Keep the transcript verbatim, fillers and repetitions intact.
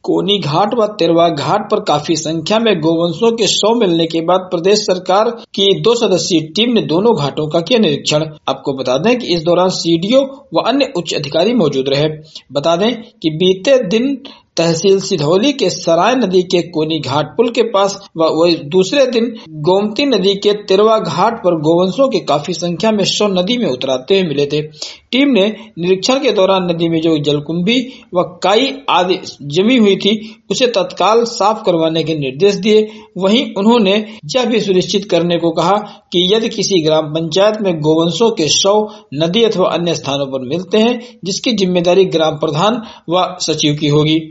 कोनी घाट व तिरवा घाट पर काफी संख्या में गोवंशों के शव मिलने के बाद प्रदेश सरकार की दो सदस्यीय टीम ने दोनों घाटों का किया निरीक्षण। आपको बता दें कि इस दौरान सीडीओ व अन्य उच्च अधिकारी मौजूद रहे। बता दें कि बीते दिन तहसील सिधौली के सराय नदी के कोनी घाट पुल के पास व वही दूसरे दिन गोमती नदी के तिरवा घाट पर गोवंशों के काफी संख्या में शव नदी में उतराते हुए मिले थे। टीम ने निरीक्षण के दौरान नदी में जो जलकुंभी व काई आदि जमी हुई थी उसे तत्काल साफ करवाने के निर्देश दिए। वहीं उन्होंने यह भी सुनिश्चित करने को कहा कि यदि किसी ग्राम पंचायत में गोवंशों के शव नदी अथवा अन्य स्थानों पर मिलते हैं, जिसकी जिम्मेदारी ग्राम प्रधान व सचिव की होगी।